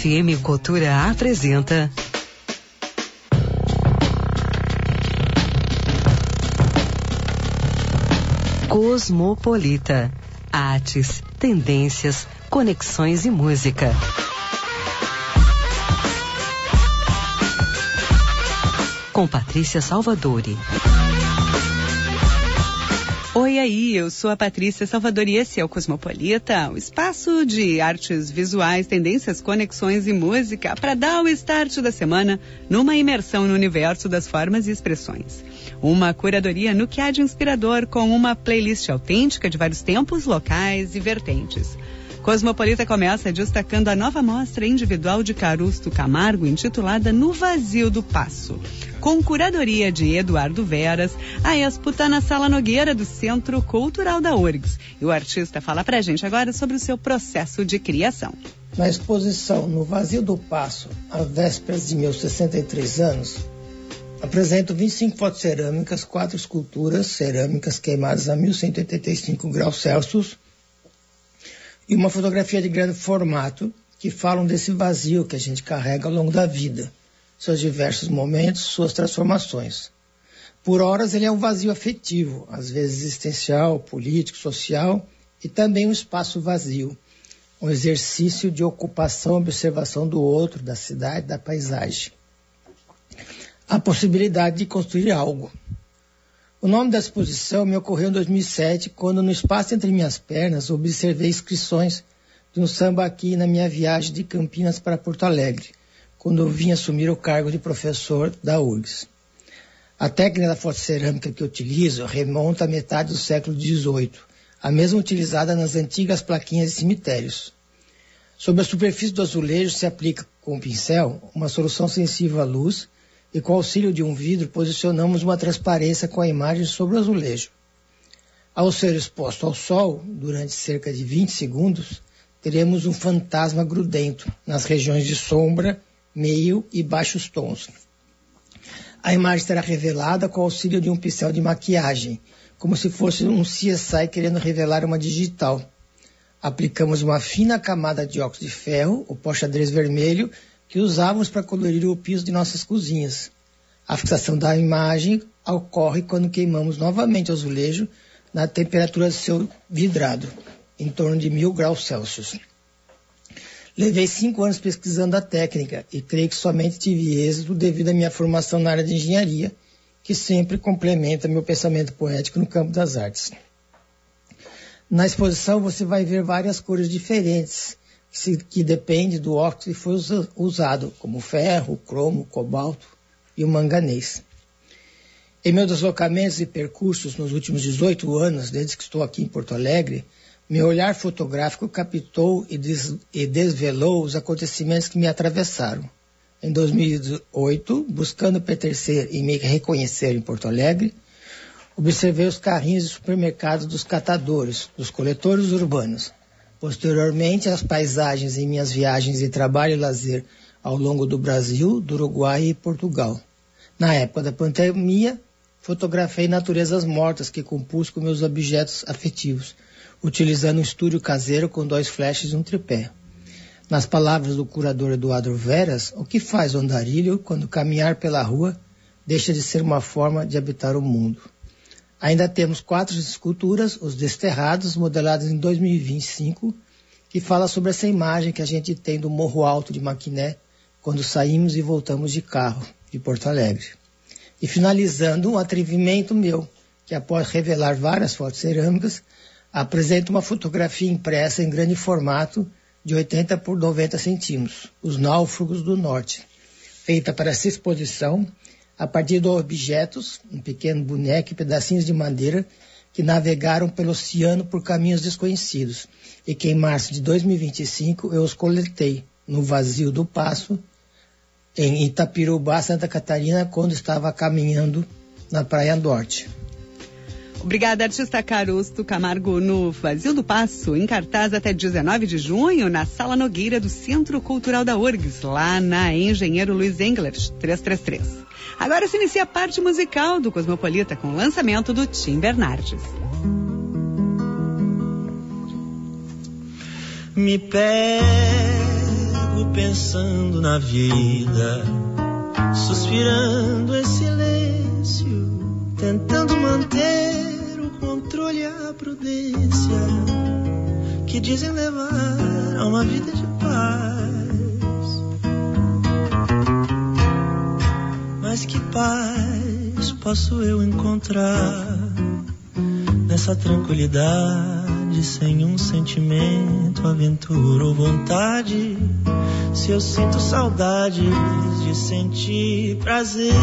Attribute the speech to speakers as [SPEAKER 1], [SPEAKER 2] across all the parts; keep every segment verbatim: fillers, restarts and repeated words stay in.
[SPEAKER 1] F M Cultura apresenta Cosmopolita. Artes, tendências, conexões e música. Com Patrícia Salvadori.
[SPEAKER 2] Oi aí, eu sou a Patrícia Salvadori e esse é o Cosmopolita, o espaço de artes visuais, tendências, conexões e música para dar o start da semana numa imersão no universo das formas e expressões. Uma curadoria no que há de inspirador com uma playlist autêntica de vários tempos, locais e vertentes. Cosmopolita começa destacando a nova mostra individual de Carusto Camargo, intitulada No Vazio do Passo. Com curadoria de Eduardo Veras, a expo está na Sala Nogueira do Centro Cultural da U R G S. E o artista fala pra gente agora sobre o seu processo de criação.
[SPEAKER 3] Na exposição No Vazio do Passo, às vésperas de meus sessenta e três anos, apresento vinte e cinco fotos cerâmicas, quatro esculturas cerâmicas queimadas a mil cento e oitenta e cinco graus Celsius e uma fotografia de grande formato que falam desse vazio que a gente carrega ao longo da vida, seus diversos momentos, suas transformações. Por horas ele é um vazio afetivo, às vezes existencial, político, social e também um espaço vazio, um exercício de ocupação e observação do outro, da cidade, da paisagem. A possibilidade de construir algo. O nome da exposição me ocorreu em dois mil e sete, quando no espaço entre minhas pernas observei inscrições de um samba aqui na minha viagem de Campinas para Porto Alegre, quando eu vim assumir o cargo de professor da U R G S. A técnica da fotocerâmica que eu utilizo remonta à metade do século dezoito, a mesma utilizada nas antigas plaquinhas de cemitérios. Sobre a superfície do azulejo se aplica com o pincel uma solução sensível à luz e com o auxílio de um vidro posicionamos uma transparência com a imagem sobre o azulejo. Ao ser exposto ao sol, durante cerca de vinte segundos, teremos um fantasma grudento nas regiões de sombra, meio e baixos tons. A imagem será revelada com o auxílio de um pincel de maquiagem, como se fosse um C S I querendo revelar uma digital. Aplicamos uma fina camada de óxido de ferro, o pó xadrez vermelho, que usávamos para colorir o piso de nossas cozinhas. A fixação da imagem ocorre quando queimamos novamente o azulejo na temperatura do seu vidrado, em torno de mil graus Celsius. Levei cinco anos pesquisando a técnica e creio que somente tive êxito devido à minha formação na área de engenharia, que sempre complementa meu pensamento poético no campo das artes. Na exposição você vai ver várias cores diferentes, que depende do óxido que foi usado, como o ferro, o cromo, o cobalto e o manganês. Em meus deslocamentos e percursos nos últimos dezoito anos, desde que estou aqui em Porto Alegre, meu olhar fotográfico captou e, des- e desvelou os acontecimentos que me atravessaram. Em dois mil e oito, buscando pertencer e me reconhecer em Porto Alegre, observei os carrinhos de supermercados dos catadores, dos coletores urbanos. Posteriormente, as paisagens em minhas viagens de trabalho e lazer ao longo do Brasil, do Uruguai e Portugal. Na época da pandemia, fotografei naturezas mortas que compus com meus objetos afetivos, utilizando um estúdio caseiro com dois flashes e um tripé. Nas palavras do curador Eduardo Veras, o que faz o andarilho quando caminhar pela rua deixa de ser uma forma de habitar o mundo? Ainda temos quatro esculturas, Os Desterrados, modeladas em dois mil e vinte e cinco, que fala sobre essa imagem que a gente tem do Morro Alto de Maquiné, quando saímos e voltamos de carro, de Porto Alegre. E finalizando, um atrevimento meu, que após revelar várias fotos cerâmicas, apresenta uma fotografia impressa em grande formato de oitenta por noventa centímetros, Os Náufragos do Norte, feita para essa exposição a partir de objetos, um pequeno boneco e pedacinhos de madeira que navegaram pelo oceano por caminhos desconhecidos e que em março de dois mil e vinte e cinco eu os coletei no Vazio do Passo, em Itapirubá, Santa Catarina, quando estava caminhando na Praia Norte.
[SPEAKER 2] Obrigada, artista Carusto Camargo, no Vazio do Passo, em cartaz até dezenove de junho, na Sala Nogueira do Centro Cultural da U R G S, lá na Engenheiro Luiz Englert, trezentos e trinta e três. Agora se inicia a parte musical do Cosmopolita com o lançamento do Tim Bernardes.
[SPEAKER 4] Me pego Vivo pensando na vida, suspirando em silêncio, tentando manter o controle e a prudência que dizem levar a uma vida de paz. Mas que paz posso eu encontrar nessa tranquilidade, sem um sentimento, aventura ou vontade? Se eu sinto saudades de sentir prazer,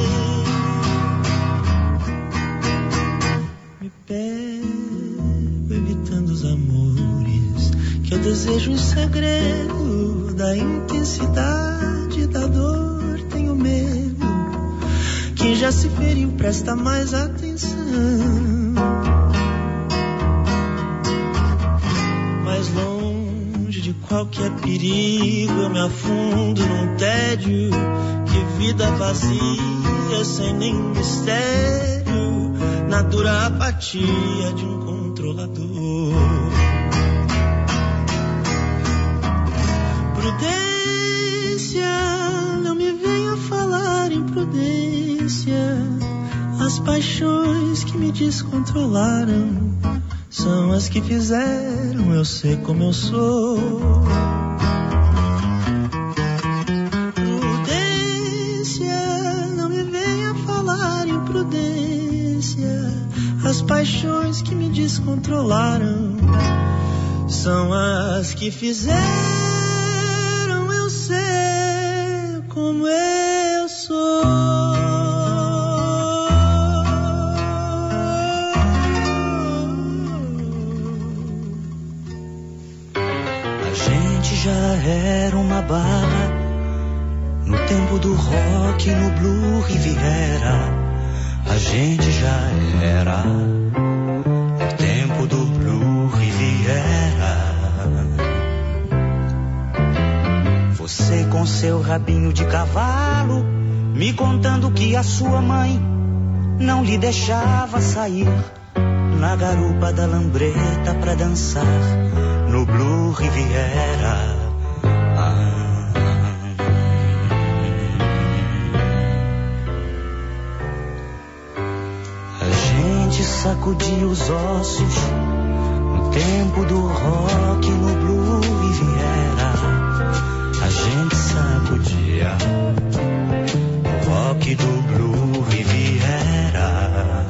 [SPEAKER 4] me pego evitando os amores que eu desejo em segredo. Da intensidade da dor tenho medo. Quem já se feriu presta mais atenção. Mais longe de qualquer perigo eu me afundo num tédio. Que vida vazia, sem nenhum mistério, na dura apatia de um controlador. Prudência, não me venha falar em prudência. As paixões que me descontrolaram são as que fizeram eu ser como eu sou. Prudência, não me venha falar em prudência. As paixões que me descontrolaram são as que fizeram eu ser como eu sou.
[SPEAKER 5] Já era uma bala no tempo do rock, no Blue Riviera. A gente já era no tempo do Blue Riviera. Você com seu rabinho de cavalo, me contando que a sua mãe não lhe deixava sair na garupa da lambreta pra dançar no Blue Riviera. Ah. A gente sacudia os ossos no tempo do rock no Blue Riviera. A gente sacudia o rock do Blue Riviera.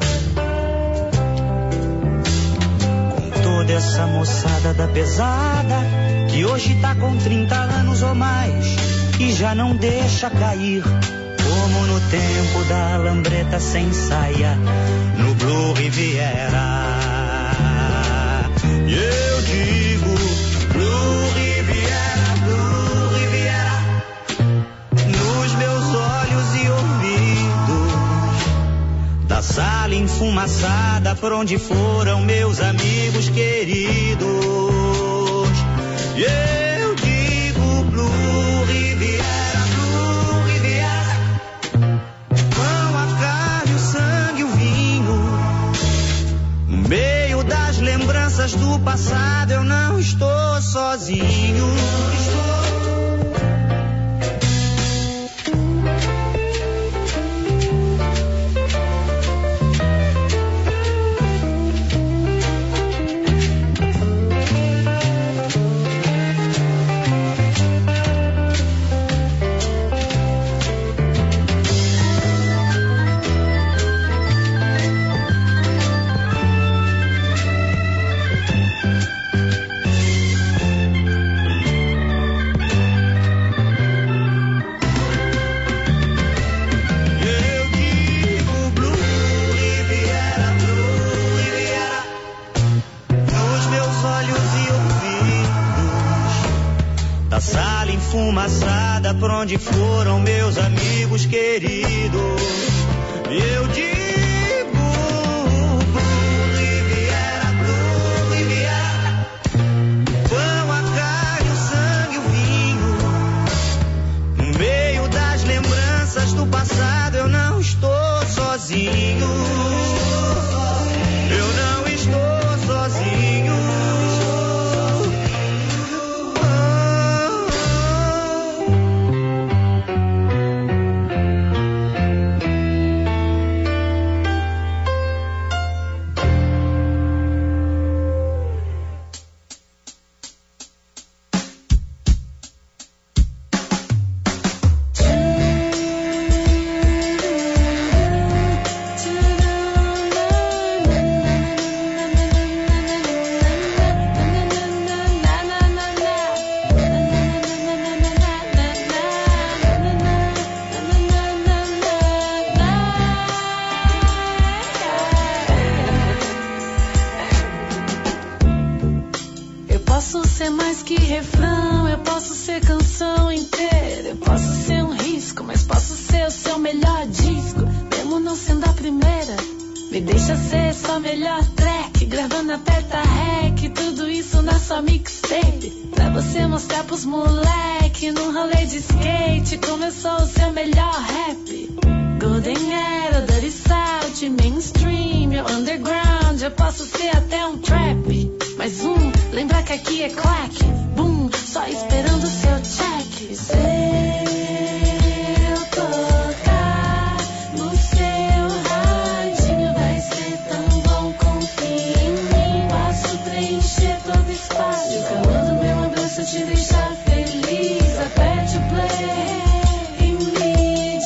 [SPEAKER 5] Toda essa moçada da pesada que hoje tá com trinta anos ou mais e já não deixa cair, como no tempo da lambreta sem saia no Blue Riviera. E eu digo Blue Riviera, Blue Riviera, nos meus olhos e ouvidos, da sala enfumaçada por onde foram meus amigos queridos. E eu digo Blue Riviera, Blue Riviera, com a carne, o sangue, o vinho, no meio das lembranças do passado eu não estou sozinho. Estou fumaçada por onde foram meus amigos queridos. Eu digo Blue Riviera, Blue Riviera, com a carne, o sangue, o vinho, no meio das lembranças do passado eu não estou sozinho. Eu não estou sozinho.
[SPEAKER 6] ser mais que refrão, eu posso ser canção inteira. Eu posso ser um risco, mas posso ser o seu melhor disco, mesmo não sendo a primeira. Me deixa ser sua melhor track, gravando aperta rec, tudo isso na sua mixtape, pra você mostrar pros moleque num rolê de skate como eu sou o seu melhor rap. Golden Era, Dirty South, mainstream, eu underground, eu posso ser até um trap. Mais um, lembra que aqui é claque, boom, só esperando o seu check. Se eu tocar no seu radinho vai ser tão bom, confia em mim. Posso preencher todo espaço, o calor do meu abraço te deixar feliz. Aperte o play e me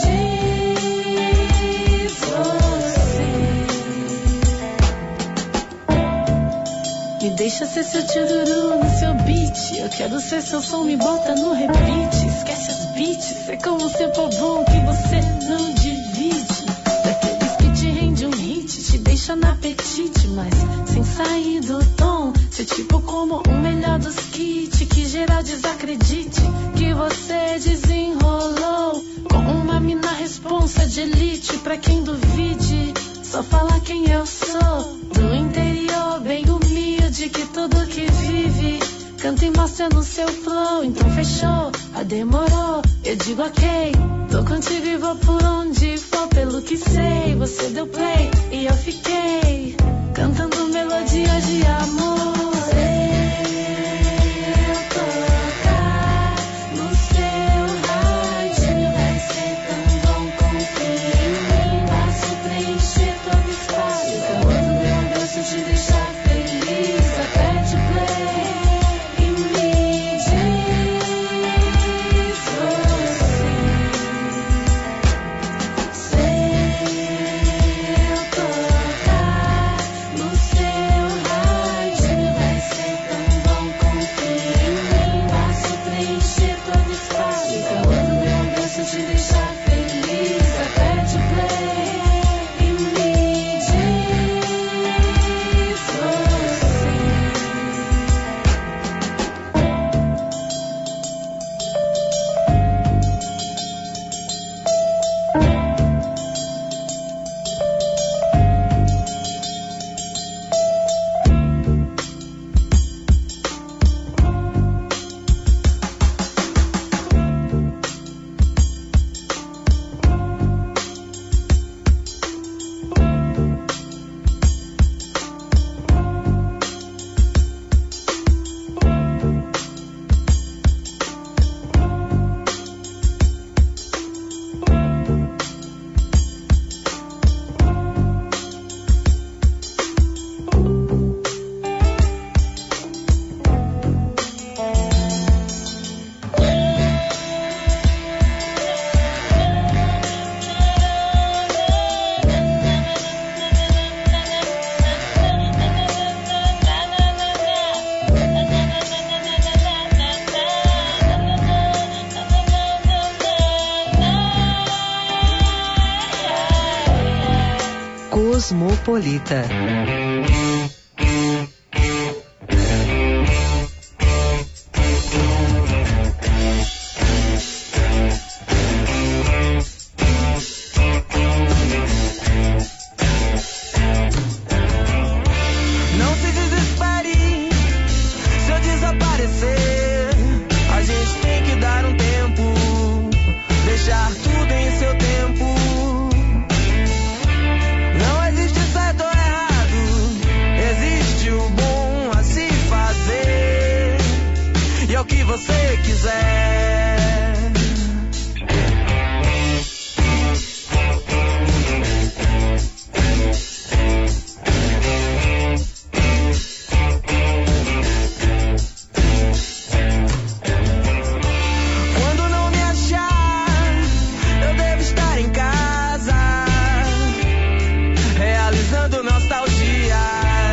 [SPEAKER 6] diz você. Me deixa ser seu tiruru no seu beat, eu quero ser seu som, me bota no repeat. Esquece as beats, é como ser bom que você não divide. Daqueles que te rende um hit, te deixa no apetite, mas sem sair do tom. Ser tipo como o melhor dos kits, que geral desacredite que você desenrolou com uma mina responsa de elite. Pra quem duvide, só falar quem eu sou. Do interior, bem humilde, que tudo que vive canta e mostra no seu flow. Então fechou, a demorou, eu digo ok. Tô contigo e vou por onde for, pelo que sei. Você deu play e eu fiquei cantando melodia de amor.
[SPEAKER 1] Cosmopolita.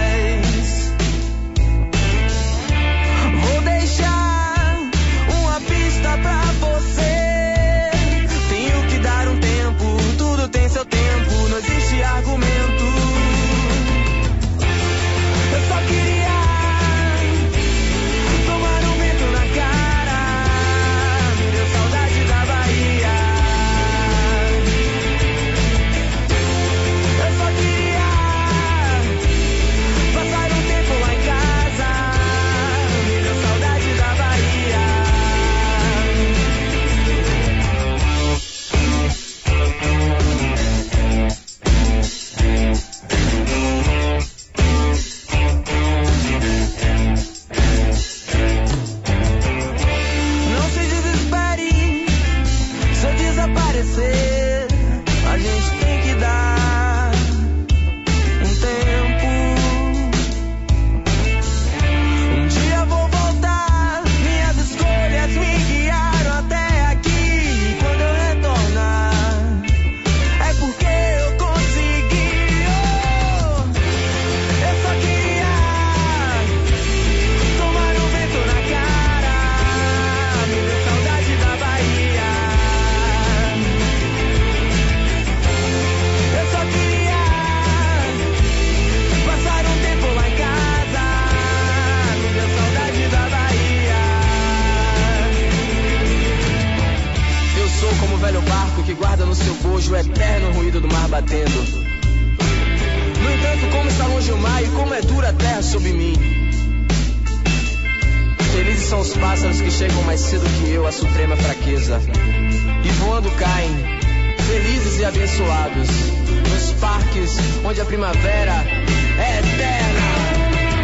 [SPEAKER 4] Vou deixar uma
[SPEAKER 7] longe o eterno ruído do mar batendo. No entanto, como está longe o mar e como é dura a terra sob mim. Felizes são os pássaros que chegam mais cedo que eu à suprema fraqueza, e voando caem, felizes e abençoados, nos parques onde a primavera é eterna.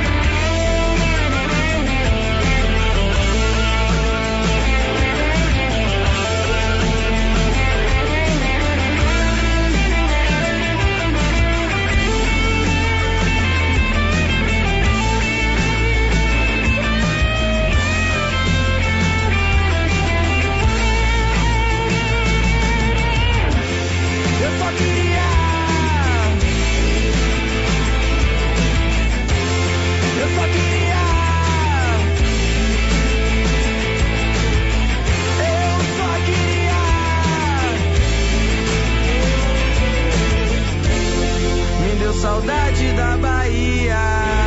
[SPEAKER 7] Saudade da Bahia.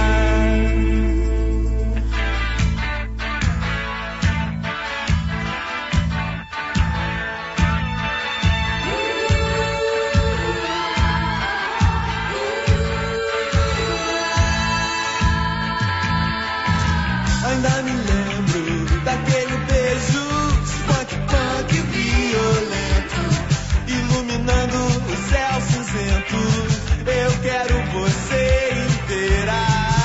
[SPEAKER 4] Ainda me lembro daquele beijo punk punk violento, iluminando o céu cinzento. Eu quero você inteira.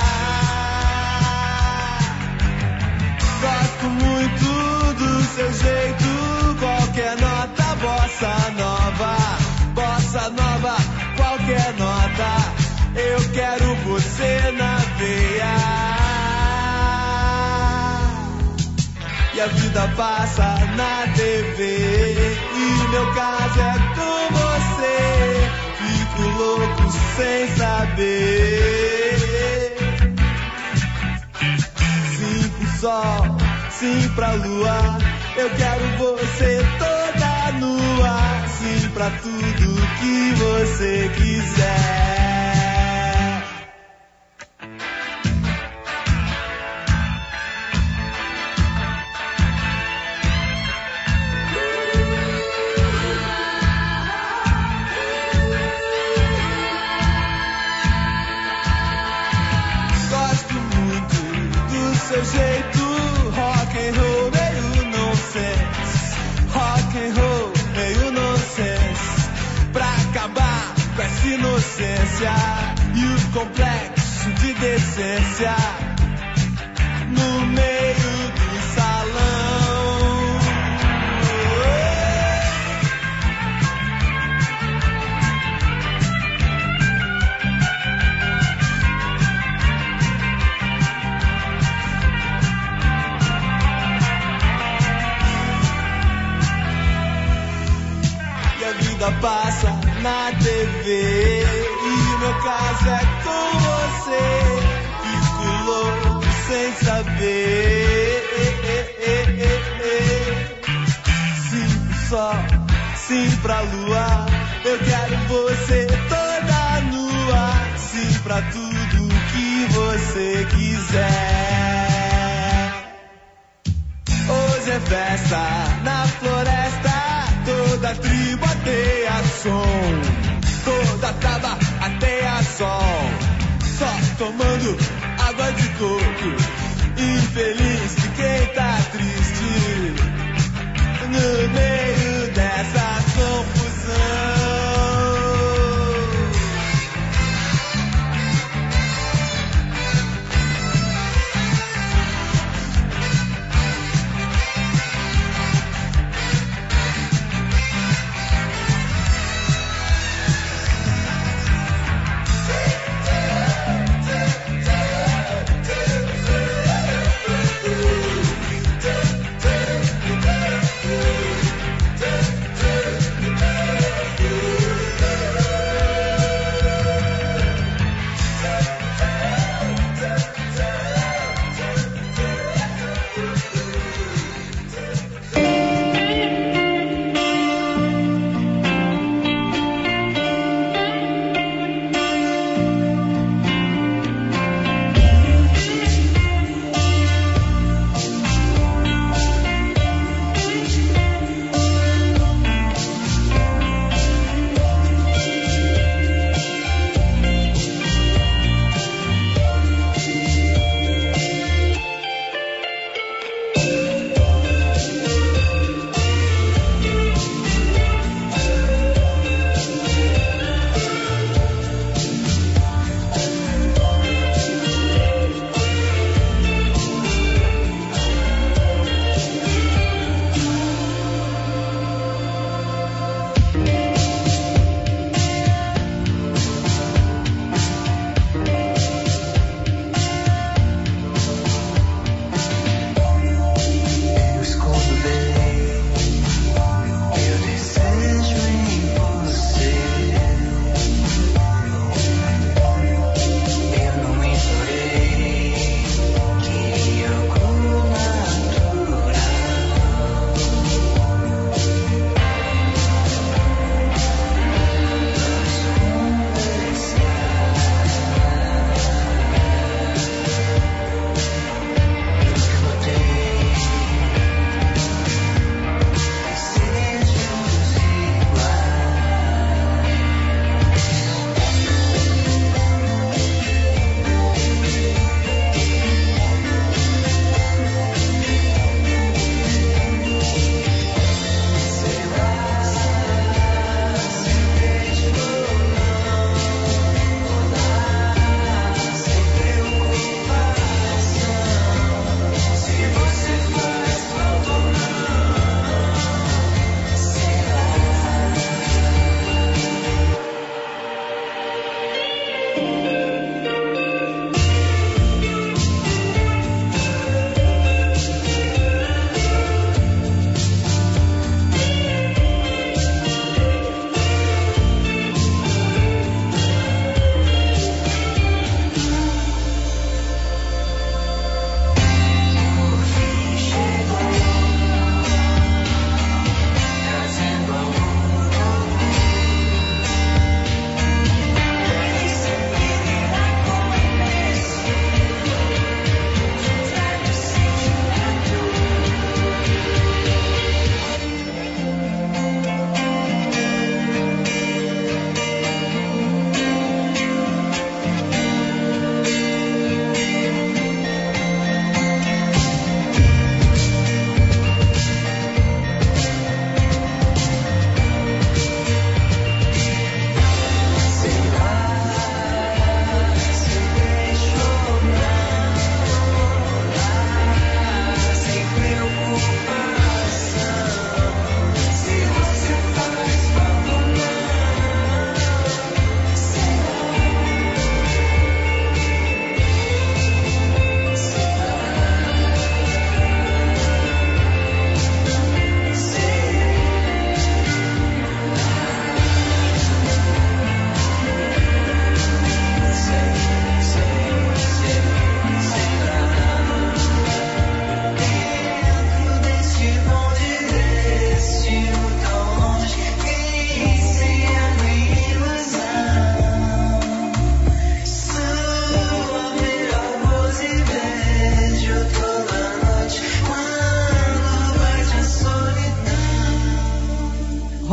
[SPEAKER 4] Gosto muito do seu jeito, qualquer nota, bossa nova, bossa nova, qualquer nota. Eu quero você na veia. E a vida passa na T V, e meu caso é com você. Fico louco sem saber. Sim pro sol, sim pra lua. Eu quero você toda nua. Sim pra tudo que você quiser. Seu jeito, rock and roll, meio nonsense. Rock and roll, meio nonsense. Pra acabar com essa inocência e o complexo de decência no meio do salão. Passa na T V, e meu caso é com você. Fico louco sem saber. Sim pro sol, sim pra lua. Eu quero você toda nua. Sim pra tudo que você quiser. Hoje é festa na floresta. Toda tribo ateia som, toda taba ateia sol. Só tomando água de coco, infeliz de quem tá triste no meio dessa confusão.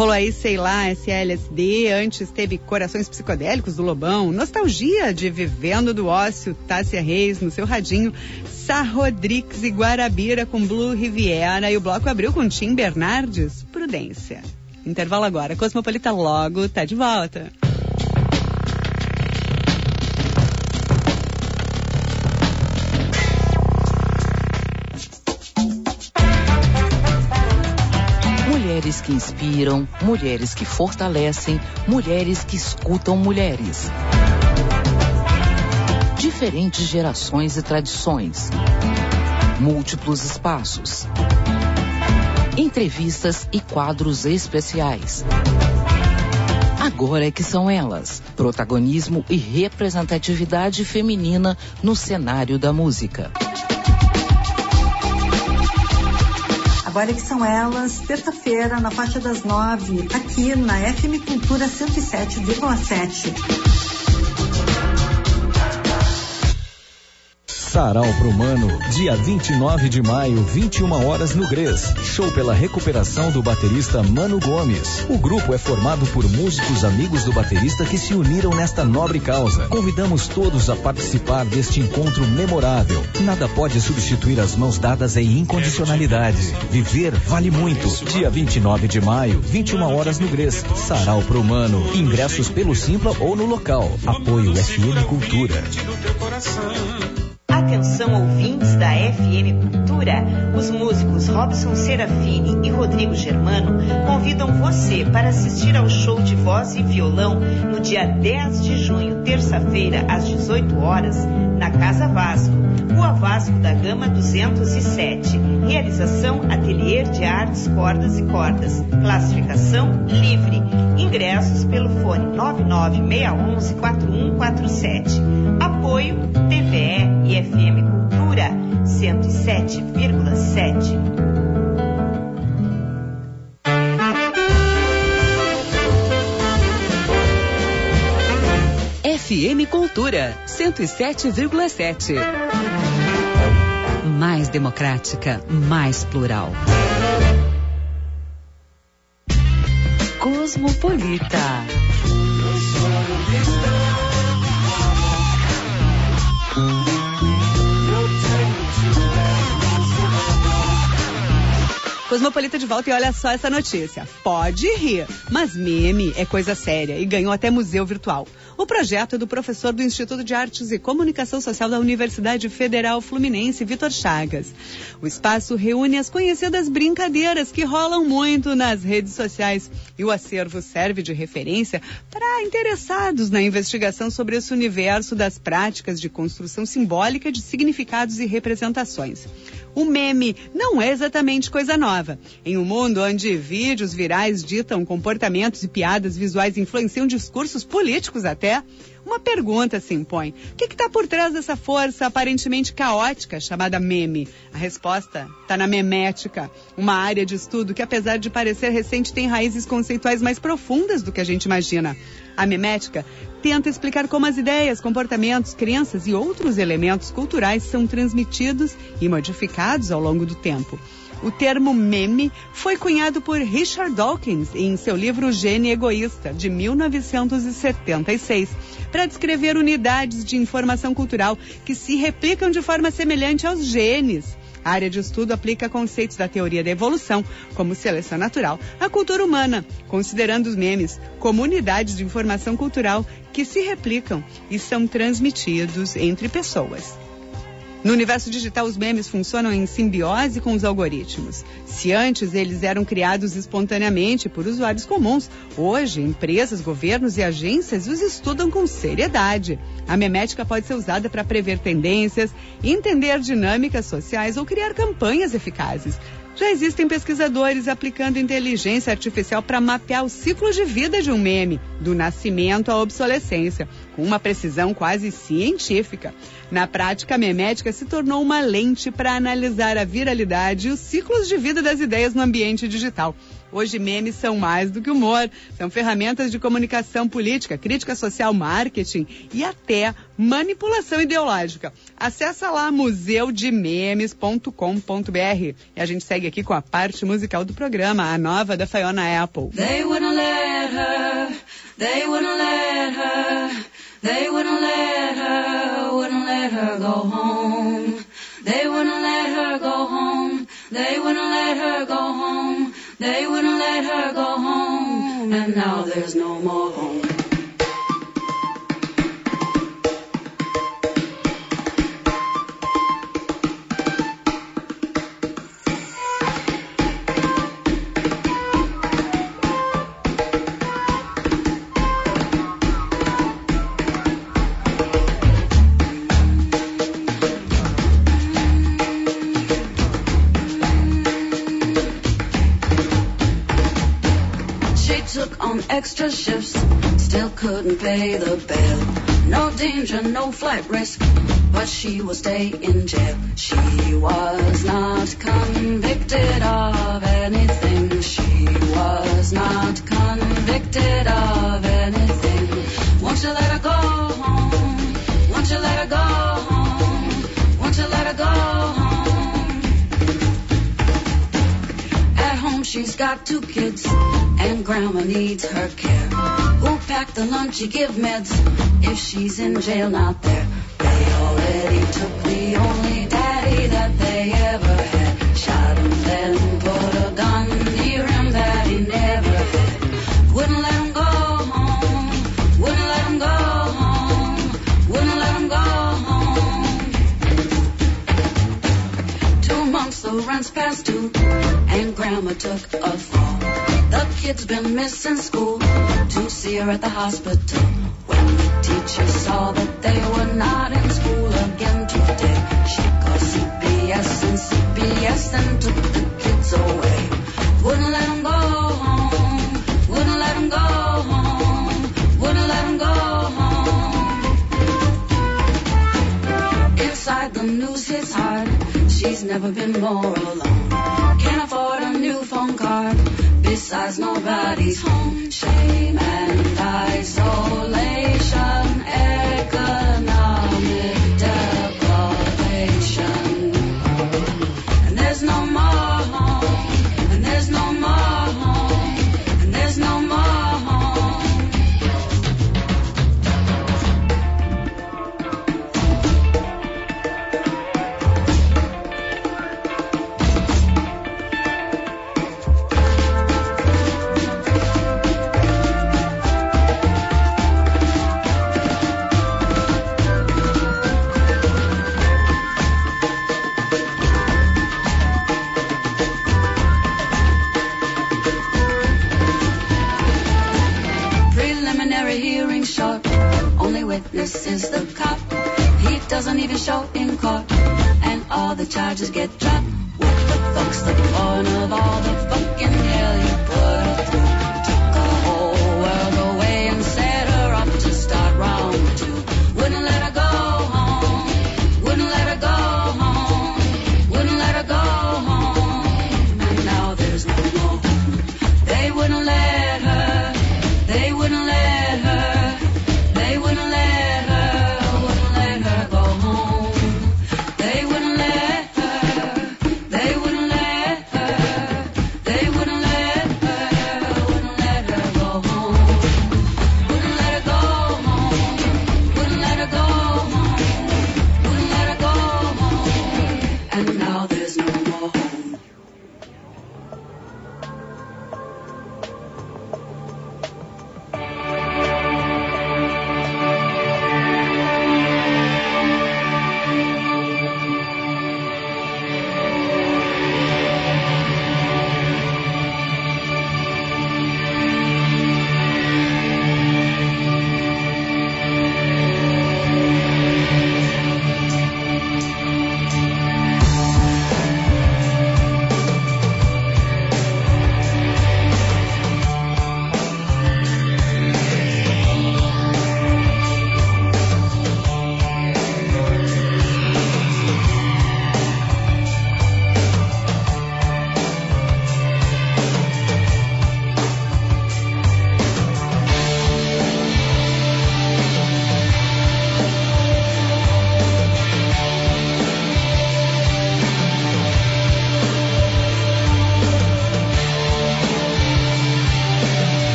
[SPEAKER 2] Rolou aí, sei lá, S L S D, antes teve Corações Psicodélicos do Lobão, Nostalgia de Vivendo do Ócio, Tássia Reis no seu radinho, Sá Rodrigues e Guarabira com Blue Riviera, e o bloco abriu com Tim Bernardes, Prudência. Intervalo agora, Cosmopolita logo tá de volta.
[SPEAKER 8] Mulheres que inspiram, mulheres que fortalecem, mulheres que escutam mulheres. Diferentes gerações e tradições. Múltiplos espaços. Entrevistas e quadros especiais. Agora é que são elas, protagonismo e representatividade feminina no cenário da música.
[SPEAKER 9] Agora que são elas, terça-feira, na faixa das nove, aqui na F M Cultura cento e sete vírgula sete.
[SPEAKER 10] Sarau pro Mano, dia vinte e nove de maio, vinte e uma horas no Gres. Show pela recuperação do baterista Mano Gomes. O grupo é formado por músicos amigos do baterista que se uniram nesta nobre causa. Convidamos todos a participar deste encontro memorável. Nada pode substituir as mãos dadas em incondicionalidade. Viver vale muito. Dia vinte e nove de maio, vinte e uma horas no Gres. Sarau pro Mano. Ingressos pelo Simpla ou no local. Apoio F M Cultura.
[SPEAKER 11] Atenção, ouvintes da F M Cultura, os músicos Robson Serafini e Rodrigo Germano convidam você para assistir ao show de voz e violão no dia dez de junho, terça-feira, às dezoito horas, na Casa Vasco, Rua Vasco da Gama duzentos e sete. Realização Ateliê de Artes, Cordas e Cordas. Classificação livre. Ingressos pelo fone nove nove seis um um quatro um quatro sete. Apoio T V E e F M Cultura cento e sete vírgula sete.
[SPEAKER 1] F M Cultura cento e sete vírgula sete. Mais democrática, mais plural. Cosmopolita.
[SPEAKER 2] Cosmopolita de volta e olha só essa notícia. Pode rir, mas meme é coisa séria e ganhou até museu virtual. O projeto é do professor do Instituto de Artes e Comunicação Social da Universidade Federal Fluminense, Vitor Chagas. O espaço reúne as conhecidas brincadeiras que rolam muito nas redes sociais e o acervo serve de referência para interessados na investigação sobre esse universo das práticas de construção simbólica de significados e representações. O meme não é exatamente coisa nova. Em um mundo onde vídeos virais ditam comportamentos e piadas visuais influenciam discursos políticos até, uma pergunta se impõe. O que está por trás dessa força aparentemente caótica chamada meme? A resposta está na memética, uma área de estudo que, apesar de parecer recente, tem raízes conceituais mais profundas do que a gente imagina. A memética tenta explicar como as ideias, comportamentos, crenças e outros elementos culturais são transmitidos e modificados ao longo do tempo. O termo meme foi cunhado por Richard Dawkins em seu livro Gene Egoísta, de mil novecentos e setenta e seis, para descrever unidades de informação cultural que se replicam de forma semelhante aos genes. A área de estudo aplica conceitos da teoria da evolução, como seleção natural, à cultura humana, considerando os memes como unidades de informação cultural que se replicam e são transmitidos entre pessoas. No universo digital, os memes funcionam em simbiose com os algoritmos. Se antes eles eram criados espontaneamente por usuários comuns, hoje empresas, governos e agências os estudam com seriedade. A memética pode ser usada para prever tendências, entender dinâmicas sociais ou criar campanhas eficazes. Já existem pesquisadores aplicando inteligência artificial para mapear o ciclo de vida de um meme, do nascimento à obsolescência, com uma precisão quase científica. Na prática, a memética se tornou uma lente para analisar a viralidade e os ciclos de vida das ideias no ambiente digital. Hoje, memes são mais do que humor, são ferramentas de comunicação política, crítica social, marketing e até manipulação ideológica. Acessa lá museu de memes ponto com ponto b r e a gente segue aqui com a parte musical do programa, a nova da Fiona Apple.
[SPEAKER 12] They wouldn't let her, they wouldn't let her, they wouldn't let her, wouldn't let her go home. They wouldn't let her go home, they wouldn't let her go home, they wouldn't let her go home, and now there's no more home. Extra shifts, still couldn't pay the bill. No danger, no flight risk, but she will stay in jail. She was not convicted of anything. She was not convicted of anything. Won't you let her go home? Won't you let her go home? Won't you let her go home? At home she's got two kids, and grandma needs her care. Who packed the lunch, you give meds if she's in jail, not there. They already took the only daddy that they ever had. Shot him, then put a gun near him that he never had. Wouldn't let him go home, wouldn't let him go home, wouldn't let him go home. Two months the rent's past due, and grandma took a fall. The kid's been missing school, to see her at the hospital. When the teacher saw that they were not in school again today, she called C P S, and C P S then took the kids away. Wouldn't let them go home, wouldn't let them go home, wouldn't let them go home. Inside the news hits hard, she's never been more alone. Can't afford a new phone card, besides nobody's home. Shame and isolation, economic deprivation. And there's no more home, and there's no more home, and there's no more home. Witness is the cop. He doesn't even show in court, and all the charges get dropped. What the fuck's the point of all the fucking hell you put her through? Took her whole world away and set her up to start round two. Wouldn't let her go home, wouldn't let her go home, wouldn't let her go home, and now there's no more home. They wouldn't let her, they wouldn't let her, they wouldn't let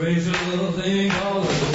[SPEAKER 13] crazy little thing called love.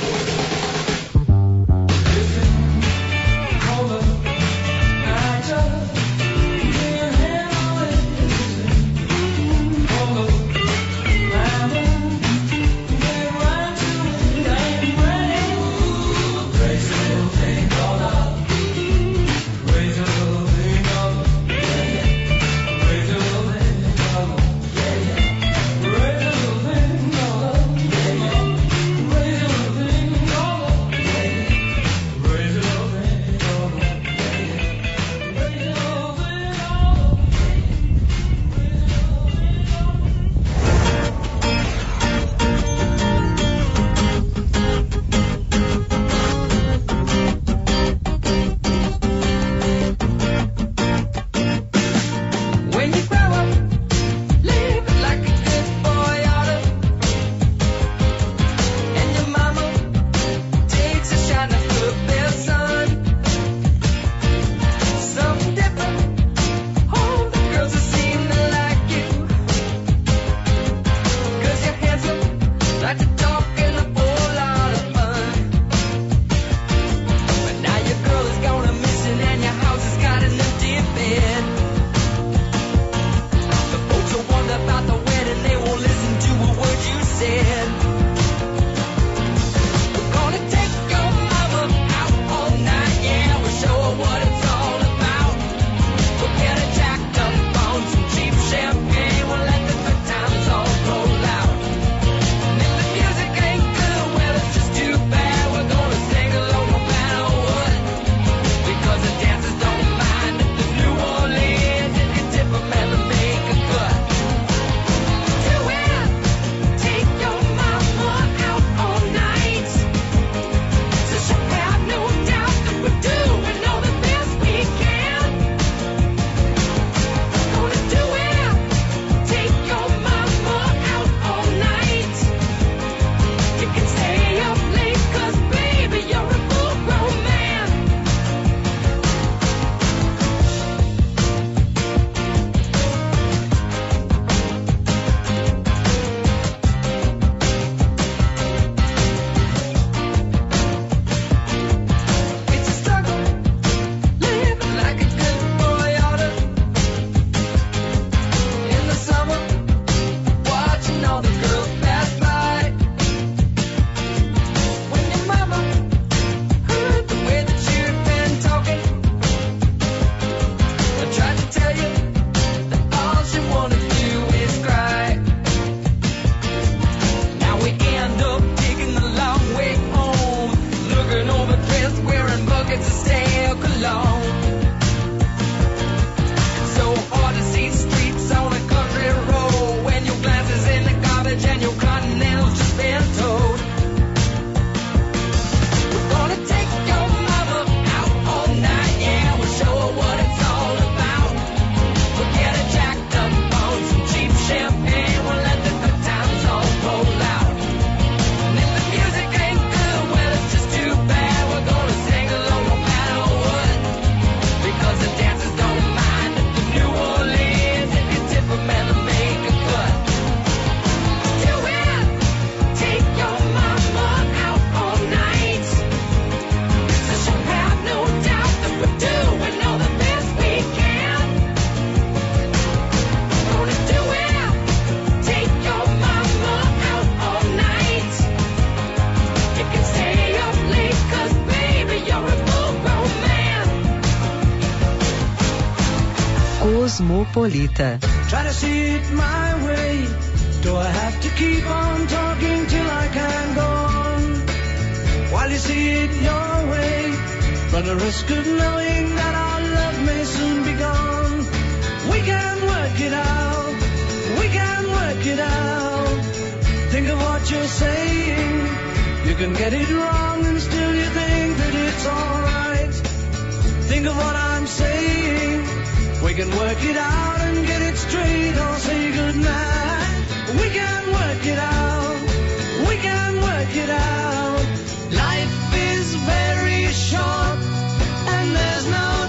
[SPEAKER 2] Cosmopolita.
[SPEAKER 13] Try to see it my way. Do I have to keep on talking till I can go on? While you see it your way, run the risk of knowing that our love may soon be gone. We can work it out. We can work it out. Think of what you're saying. You can get it wrong and still you think that it's alright. Think of what I'm saying. We can work it out and get it straight or say goodnight. We can work it out. We can work it out. Life is very short and there's no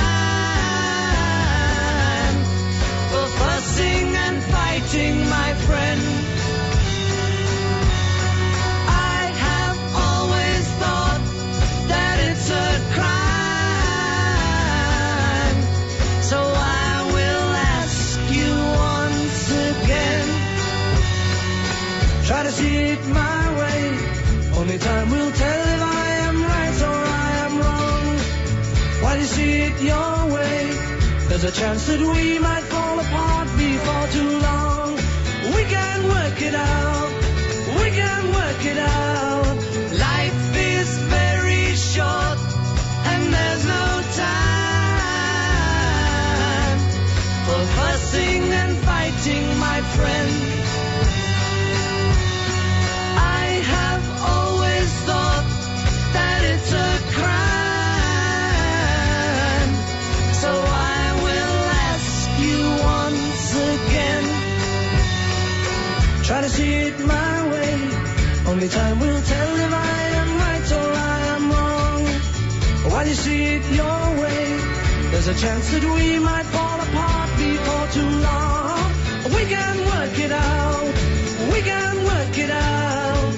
[SPEAKER 13] time for fussing and fighting, my friend. see it your way. There's a chance that we might fall apart before too long. We can work it out. We can work it out. Life is very short and there's no time for fussing and fighting, my friend. I have always thought that it's a crime, so I will ask you once again. Try to see it my way. Only time will tell if I am right or I am wrong. While you see it your way, there's a chance that we might fall apart before too long. We can work it out. We can work it out.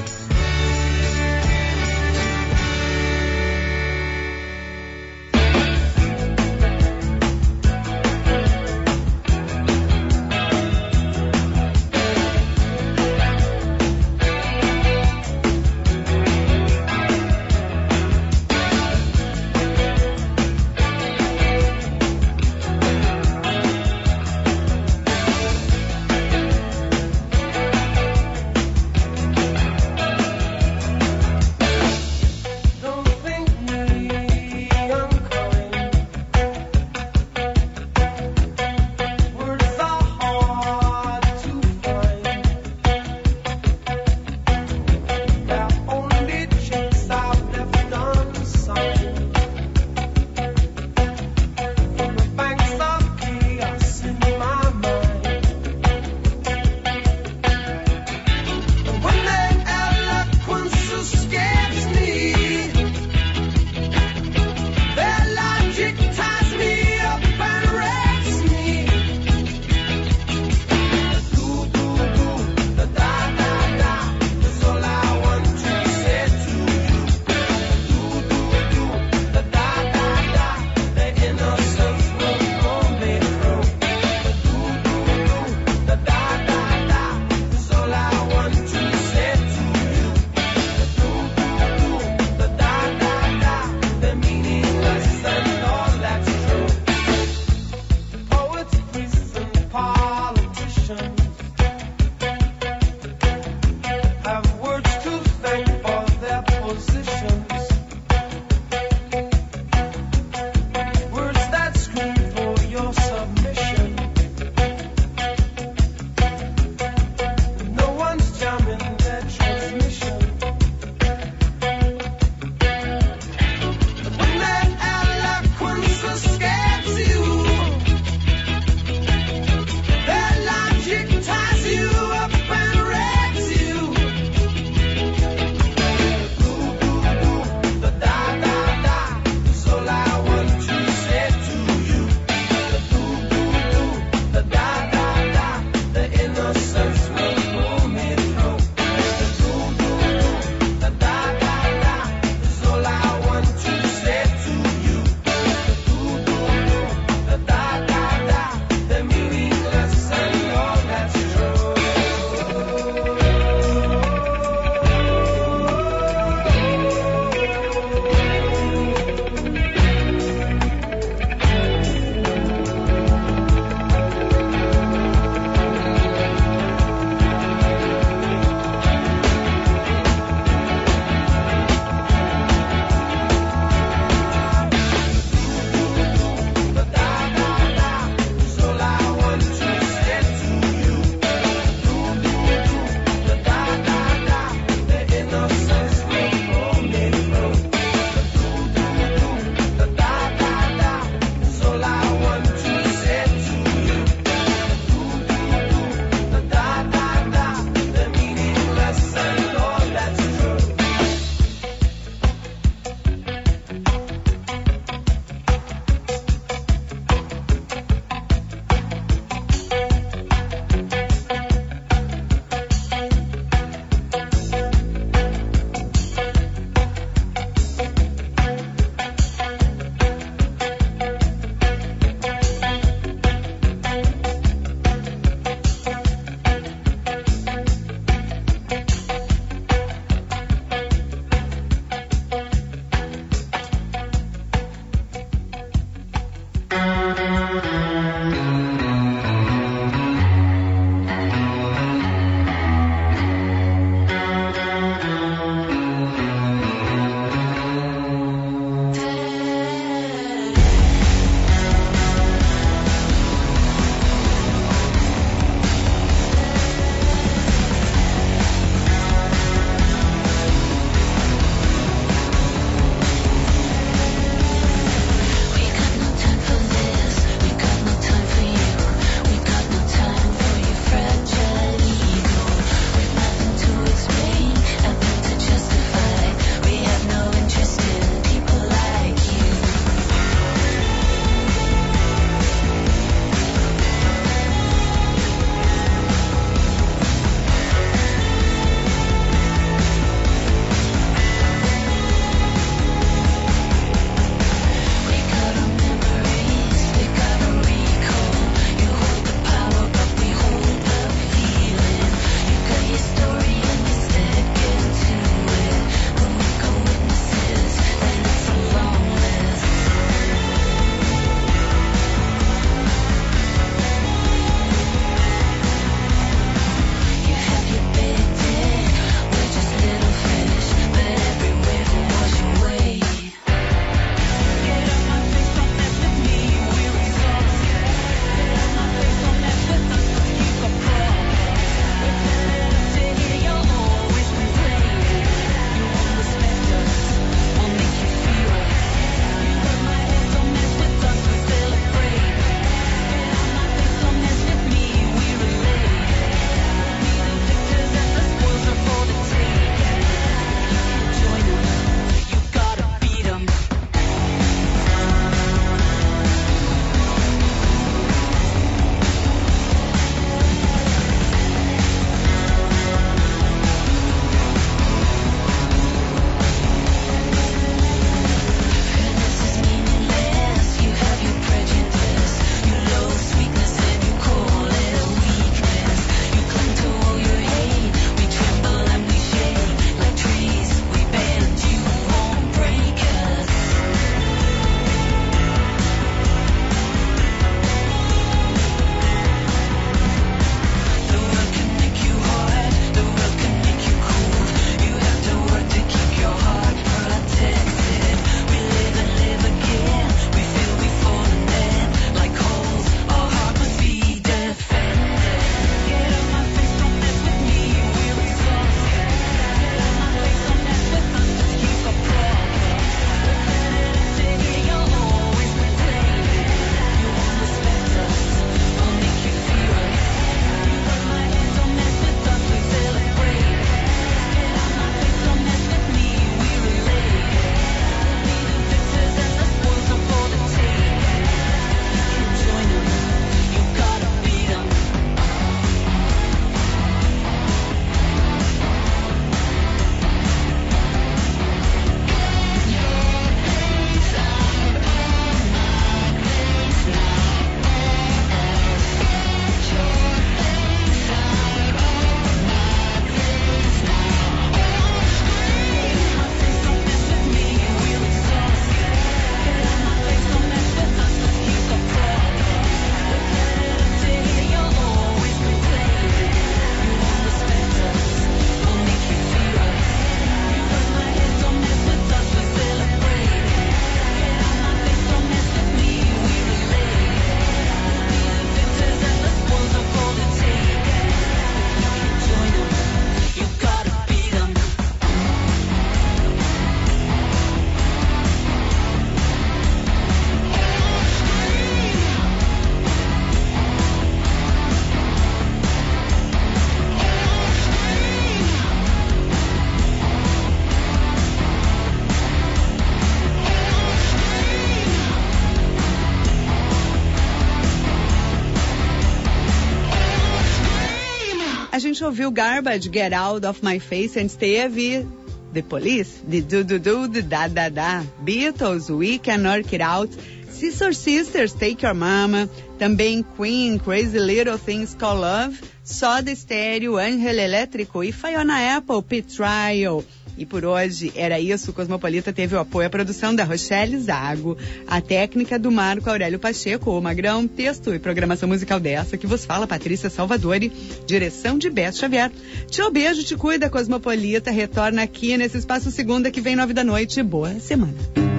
[SPEAKER 2] a gente ouviu Garbage, Get Out of My Face, antes teve The Police, The Do Do Do, The Da Da Da, Beatles, We Can Work It Out, Sister Sisters, Take Your Mama, também Queen, Crazy Little Things Called Love, Soda Stereo, Angel Elétrico e Fiona Apple, P-Trial. E por hoje era isso. O Cosmopolita teve o apoio à produção da Rochelle Zago, a técnica do Marco Aurélio Pacheco, o Magrão, texto e programação musical dessa que vos fala Patrícia Salvadori, direção de Beth Xavier. Tchau, beijo, te cuida, Cosmopolita. Retorna aqui nesse espaço segunda que vem nove da noite. Boa semana.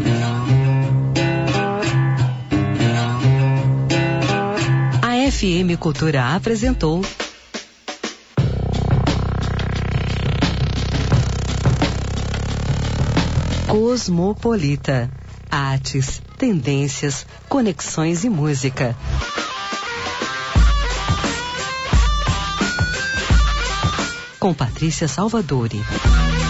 [SPEAKER 1] A F M Cultura apresentou Cosmopolita. Artes, tendências, conexões e música. Com Patrícia Salvadori.